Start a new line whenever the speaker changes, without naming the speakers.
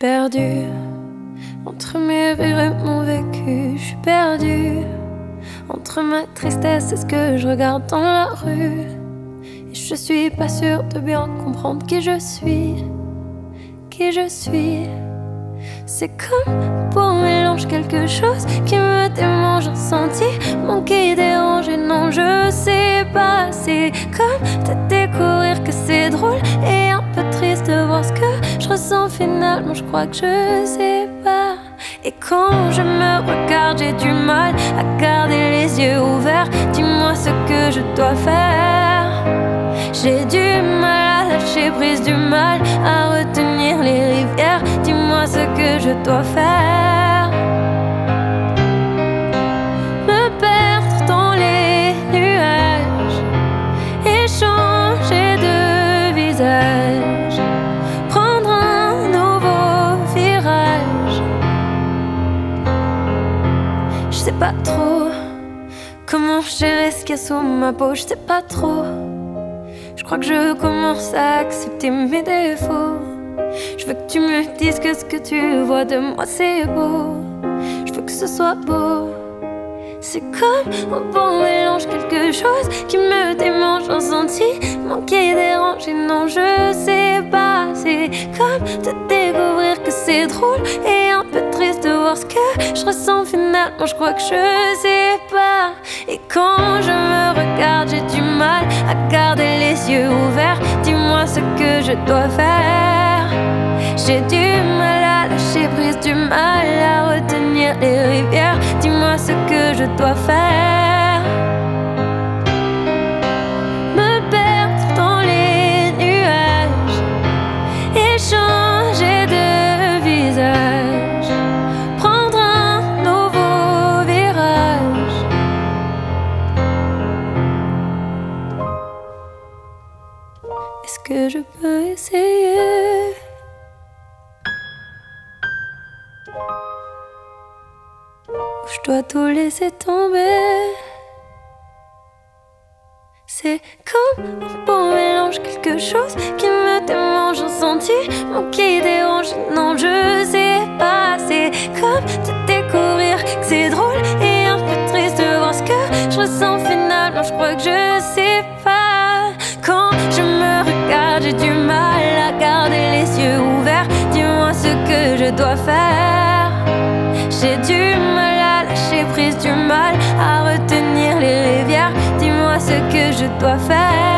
perdue entre mes rires et mon vécu. Je suis perdue entre ma tristesse et ce que je regarde dans la rue. Et je suis pas sûre de bien comprendre qui je suis. Qui je suis. C'est comme pour un mélange, quelque chose qui me démange, un ressenti, manqué, dérangé, non je sais pas. C'est comme de découvrir que c'est drôle et un peu triste de voir ce que je ressens finalement, je crois que je sais pas. Et quand je me regarde, j'ai du mal à garder les yeux ouverts. Dis-moi ce que je dois faire. J'ai du mal à lâcher prise, du mal à retenir les rivières. Dis-moi ce que je dois faire. Me perdre dans les nuages et changer de visage, prendre un nouveau virage. Je sais pas trop comment gérer ce qu'il y a sous ma peau, je sais pas trop. Je crois que je commence à accepter mes défauts. Je veux que tu me dises que ce que tu vois de moi c'est beau. Je veux que ce soit beau. C'est comme un bon mélange, quelque chose qui me démange, un senti manqué, dérangé, non je sais pas. C'est comme de découvrir que c'est drôle et un peu triste de voir ce que je ressens finalement, je crois que je sais pas. Et quand je me regarde, j'ai du mal à garder les yeux ouverts. Dis-moi ce que je dois faire. J'ai du mal à lâcher prise, du mal à retenir les rivières. Dis-moi ce que je dois faire. Me perdre dans les nuages et changer de visage, prendre un nouveau virage. Est-ce que je peux essayer? Ou je dois tout laisser tomber? C'est comme un beau mélange, quelque chose qui me démange, un sentiment qui dérange, non je sais pas. C'est comme de découvrir que c'est drôle et un peu triste de voir ce que je ressens finalement, je crois que je sais pas. Quand je me regarde, j'ai du mal à garder les yeux ouverts. Dis-moi ce que je dois faire. J'ai du mal à lâcher prise, du mal à retenir les rivières. Dis-moi ce que je dois faire.